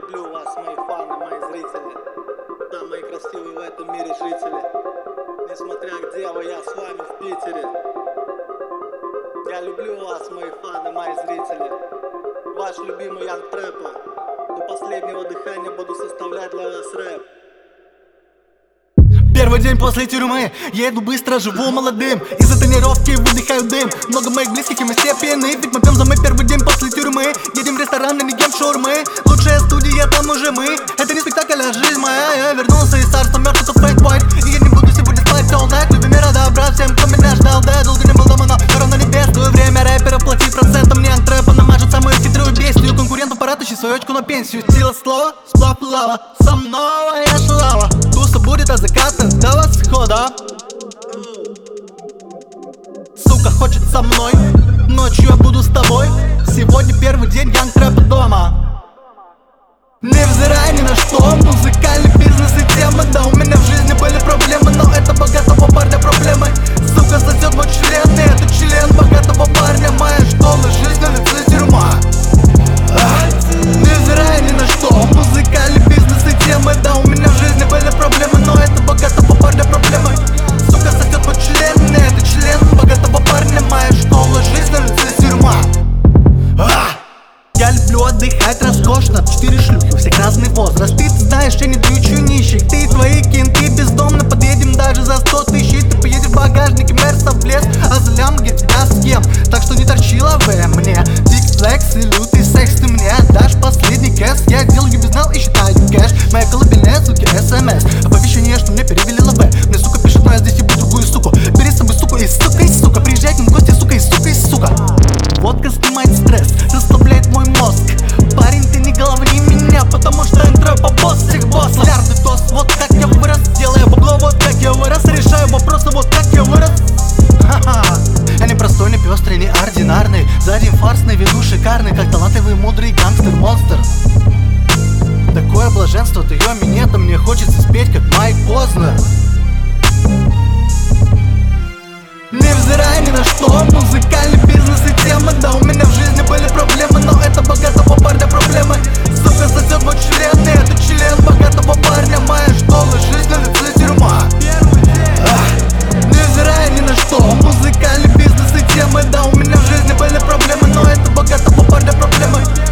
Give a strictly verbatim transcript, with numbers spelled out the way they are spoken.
люблю вас, мои фаны, мои зрители, самые красивые в этом мире жители. Несмотря где вы, я с вами в Питере. Я люблю вас, мои фаны, мои зрители. Ваш любимый Янг Трэпа. До последнего дыхания буду составлять для вас рэп. Первый день после тюрьмы, я иду быстро, живу молодым. Из-за тренировки выдыхаю дым. Много моих близких и мы все пьяны. Ведь мы пьем за мой первый день после тюрьмы. Едем в ресторан и не ем шаурмы. Лучшая студия, там уже мы. Это не спектакль, а жизнь моя. Я вернулся из царства мертвых, тут фейк white. И я не буду сегодня спать all night. Любим мира добра всем, кто меня ждал. Да, я долго не был дома, но все равно небесную. Время рэперов плати процентом. Мне антрэпа намажет самую хитрую бестию. Конкурентов пора тащить свою очку на пенсию. Сила слова, сплав лава. Со мной я шалава. Туса будет от заката до восхода. Сука хочет со мной, ночью я буду с тобой. Сегодня первый день Янг Трэпа дома. Невзирая ни на что, музыкальный бизнес и темы. Да, у меня в жизни были проблемы, но это богатого парня проблемы. Сука сосет мой член, и это член богатого парня. Моя школа, жизнь на лице тюрьма. Невзирая ни на что, музыкальный бизнес и темы. Да, у меня в жизни были проблемы, но это богатого парня проблемы. Сука сосет мой член, и это член богатого парня. Моя школа, жизнь на лице тюрьма. Я люблю отдыхать роскошно. Четыре шлюхи, у всех разный возраст. Ты, ты знаешь, я не дрючу нищих. Ты и твои кенты бездомно. Подъедем даже за сто тысяч. Ты поедешь в багажнике Мерса в лес, а за лям я тебя съем. Так что не торчи лаве мне. Биг флекс и лютый секс. Ты мне дашь последний кэс. Я делаю безнал и считаю кэш. Моя колыбельная, суки, смс. Оповещение, что мне перевели лаве. Мне сука пишет, но я здесь ебу другую суку. Бери с собой суку и сука, и сука. Приезжай к ним в гости, сука, и сука, и сука. Водка снимает стресс, расслабляет мой мозг. Парень, ты не головни меня, потому что антрэпа босс всех босс. Миллиарды тост, вот как я вырос. Делаю бабло, вот как я вырос. Решаю вопросы, вот как я вырос. Ха-ха. Я не простой, не пестрый, не ординарный. За один фарс на виду шикарный, как талантливый, мудрый гангстер-монстр. Такое блаженство, ты ее минетом. Мне хочется спеть, как Майк Познер. Невзирая ни на что, музыкальный бизнес и темы. Да, у меня в жизни были проблемы, но это богатого парня проблемы. Сука сосет мой член, и это член богатого парня. Моя школа, жизнь на лице тюрьма. Невзирая ни на что, музыкальный бизнес и темы. Да, у меня в жизни были проблемы, но это богатого парня проблемы.